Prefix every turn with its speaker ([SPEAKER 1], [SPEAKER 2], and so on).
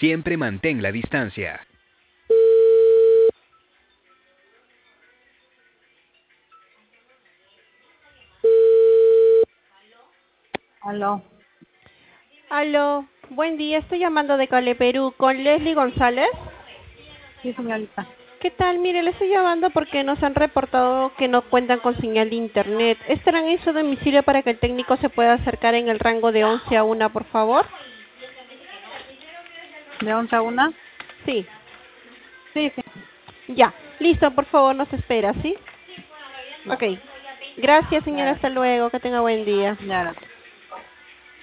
[SPEAKER 1] Siempre mantén la distancia.
[SPEAKER 2] Aló.
[SPEAKER 3] Aló, buen día, estoy llamando de Cale, Perú, con Leslie González.
[SPEAKER 2] Sí, señorita.
[SPEAKER 3] ¿Qué tal? Mire, le estoy llamando porque nos han reportado que no cuentan con señal de internet. ¿Estarán en su domicilio para que el técnico se pueda acercar en el rango de 11 a 1, por favor?
[SPEAKER 2] ¿De 11 a 1?
[SPEAKER 3] Sí,
[SPEAKER 2] Sí, sí.
[SPEAKER 3] ya. Listo, por favor, nos espera, ¿sí?
[SPEAKER 2] Ya,
[SPEAKER 3] Ok. Gracias, señora,
[SPEAKER 2] ya,
[SPEAKER 3] hasta luego, que tenga buen día.
[SPEAKER 2] ya.